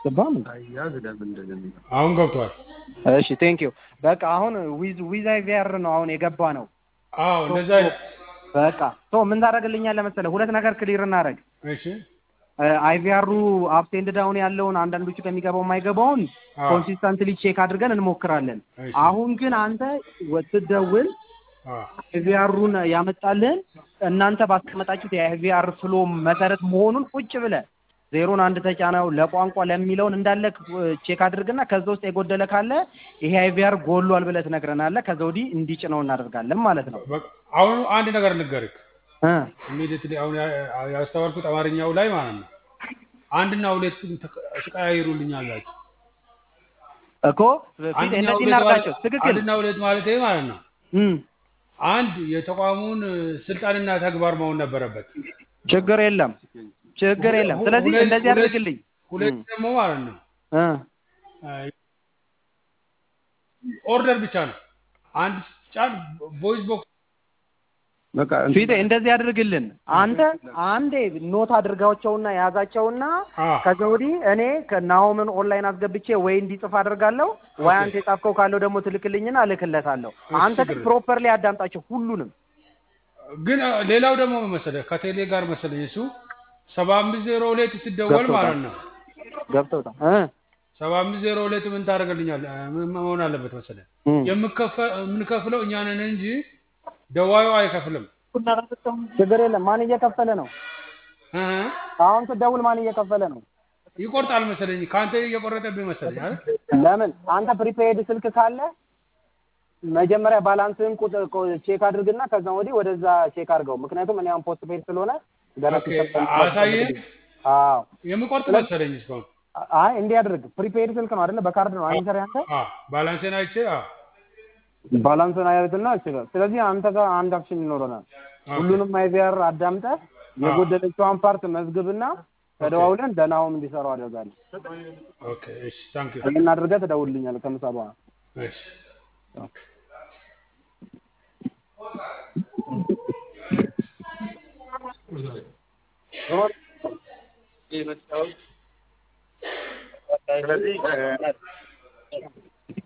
አልገባም ያዝ ደም እንደዚህ አሁን ገብቷል እሺ ቴንክ ዩ በቃ አሁን ዊዝ አይቪአር ነው አሁን የገባ ነው አዎ እንደዛ በቃ ምን ታደርግልኛለህ መሰለህ ሁለት ነገር ክሊር እናደርግ እሺ አይቪአሩ አፕ ኤንድ ዳውን ያለውን አንዳንዶቹ ከሚገባው የማይገባውን ኮንሲስተንትሊ ቼክ አድርገን እንሞክራለን አሁን ግን አንተ ወትደውል አይቪአሩን ያመጣልን እናንተ ባስቀመጣችሁት የአይቪአር ፍሎ መሰረት መሆኑን ቁጭ ብለህ 0-1 ተጫናው ለቋንቋ ለሚለውን እንዳለ ቼክ አድርግና ከዛ ውስጥ የጎደለ ካለ ይሄ አይቪአር ጎሏል ብለህ ትነግረናለህ ከዛ ወዲህ እንዲጭነው እናደርጋለን ማለት ነው አሁን አንድ ነገር ልንገርህ ኢሚዲየትሊ አሁን ያስተዋልኩት አማርኛው ላይ ማለት ነው አንድና ሁለት ተቀያይሩልኛላችሁ እኮ ፊት እንደዚህ እናርጋቸው ትክክል አንድና ሁለት ማለት ነው አንድ የተቋሙን ስልጣንና ተግባር መሆን ነበረበት ችግር የለም ስለዚህ እንደዚህ አድርግልኝ ሁለት ደግሞ ማለት ነው ኦርደር ብቻ ነው አንድ ጫን ቮይስ ቦክስ በቃ ፊት እንደዚህ አድርግልን አንዴ ኖት አድርጋቸውና ያዛቸውና ከዘውዲ እኔ ከናሆምን ኦንላይን አስገብቼ ወይ እንዲጽፍ አደርጋለሁ ወይ አንተ የጻፍከው ካለው ደግሞ ትልክልኝና እልክለታለሁ አንተ ግን ፕሮፐርሊ አዳምጣቸው ሁሉንም ግን ሌላው ደግሞ መሰለህ ከቴሌ ጋር መሰለኝ እሱ 7502 ሲደወል ማለት ነው ገብቶታ 7502 ምን ታደርግልኛለህ ምን መሆን አለበት መሰለህ የምንከፍለው እኛ ነን እንጂ ደዋዩ አይከፍልም ችግር የለም ማን እየከፈለ ነው አሁን ትደውል ማን እየከፈለ ነው ይቆርጣል መሰለኝ ካንተ እየቆረጠብኝ መሰለኝ አይደል ለምን አንተ ፕሪፔድ ስልክ ካለ መጀመሪያ ባላንስን ቼክ አድርግና ከዛ ወዲህ ወደዛ ቼክ አድርገው ምክንያቱም እኔ አሁን ፖስት ፔድ ስለሆነ ኦኬ አሳየ አዎ የምቆርጥ መሰለኝ እስካሁን አይ እንዲያደርግ ፕሪፔድ ስልክ ነው አይደል በካርድ ነው አንተ ያንተ ባላንስን አይቼ ባላንስን አይተና ይችላል ስለዚህ አንተ ጋር አንድ አክሽን ይኖረናል ሁሉንም አይቪአር አዳምጠ የጎደለችውን ፓርት መዝግብና ተደዋውለን ደናውም እንዲሰራው አደርጋለሁ ኦኬ እሺ ታንክ ዩ እና አድርገህ ተደውልልኛል ከምሳባ እሺ ስለዚህ